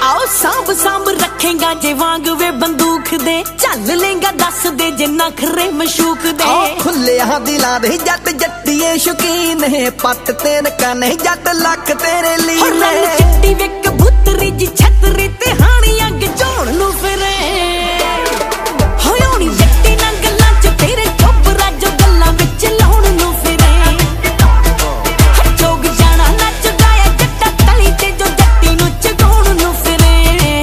आओ सांभ सांभ रखेगा जे वांग वे बंदूक दे, चल लेगा दस दे जे नखरे मशूक दे। खुले दिला दे जट जट्टिए शौकीन है, पट तेन का नहीं जट लख तेरे लिए। चिट्टी विक भुतरी जी छतरी ते हानी अग जोड़ लू फिरे, होनी जट्टी ना गल्लां च तेरे चोबरा जो गल्लां विच लाउण लू फिरे। जोग जाना नच गाया जट्टा तली ते जो जट्टी नू चगाउण लू फिरे।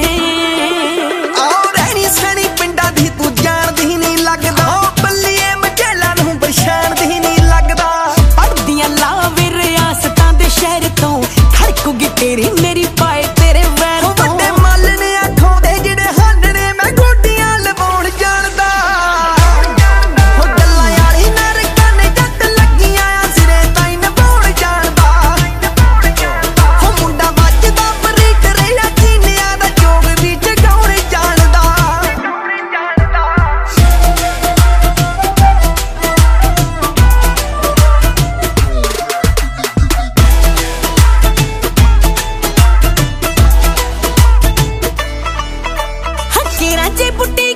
आओ रहनी सनी पिंडा दी तू जानदी नहीं लगदा, बल्लीए मचेला नू पछाणदी नहीं लगदा। पढ़दियां ला वे रियासतां दे शहर तो, खड़कूगी तेरी मेरी पाए तेरे वैर तो। वड्डे मल ने आखों दे जिहड़े हांडणे मैं गोडियां लवाउण जानदा। हो गल्लां यारी नरकां ने जट लगियां सिरे ताईं नभाउण जानदा। हो मुंडा ਵੱਜਦਾ ਬਰੀਕ ਰਿਹਾ ਚੀਨਿਆਂ ਦਾ ਜੋਗ ਵੀ ਜਗਾਉਣ ਜਾਣਦਾ। हकेरा जे बुड्ढे